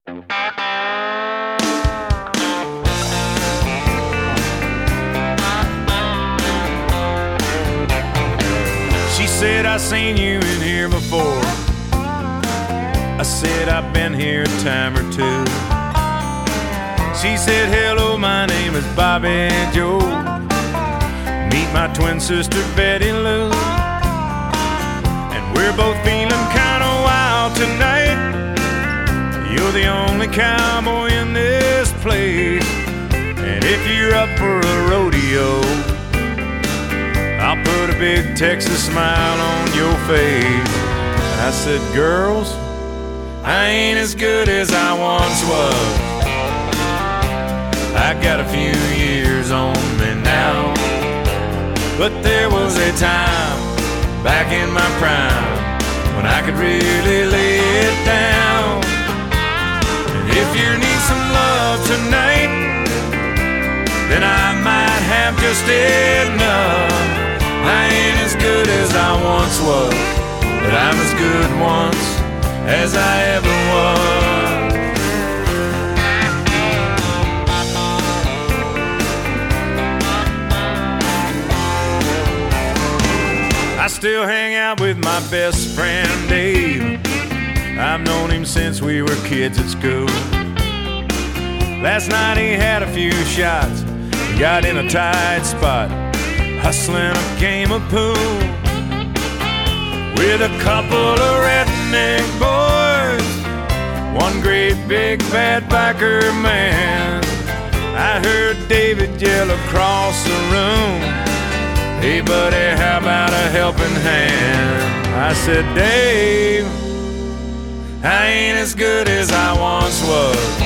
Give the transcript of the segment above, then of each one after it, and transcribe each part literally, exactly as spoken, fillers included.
She said, I seen you in here before. I said, I've been here a time or two. She said, hello, my name is Bobby Joe. Meet my twin sister, Betty Lou. And we're both feeling kinda wild tonight. You're the only cowboy in this place. And if you're up for a rodeo, I'll put a big Texas smile on your face. I said, girls, I ain't as good as I once was. I got a few years on me now, but there was a time back in my prime when I could really lay it down. And if you need some love tonight, then I might have just enough. I ain't as good as I once was, but I'm as good once as I ever was. I still hang out with my best friend Dave. I've known him since we were kids at school. Last night he had a few shots, got in a tight spot, hustling a game of pool with a couple of redneck boys, one great big bad biker man. I heard David yell across the room, hey buddy, how about a helping hand? I said, Dave, I ain't as good as I once was.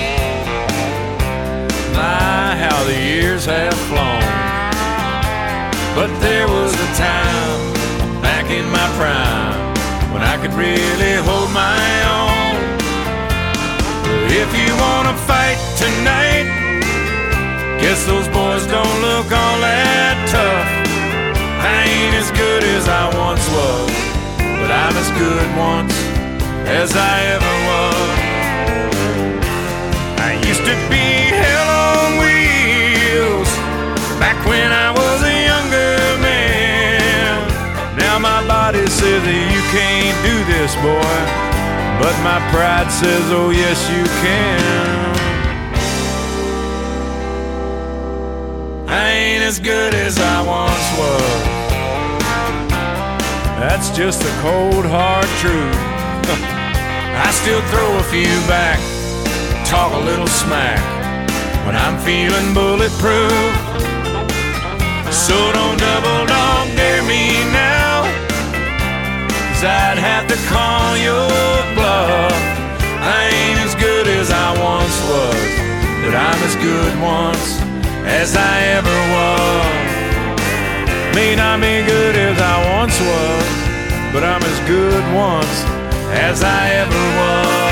My, how the years have flown. But there was a time back in my prime when I could really hold my own. If you wanna fight tonight, guess those boys don't look all that tough. I ain't as good as I once was, but I'm as good once as I ever was. I used to be hell on wheels back when I was a younger man. Now my body says that you can't do this, boy, but my pride says, oh yes you can. I ain't as good as I once was. That's just the cold hard truth. I still throw a few back, talk a little smack when I'm feeling bulletproof. So don't double dog dare me now, 'cause I'd have to call your bluff. I ain't as good as I once was, but I'm as good once as I ever was. May not be good as I once was, but I'm as good once as I ever was.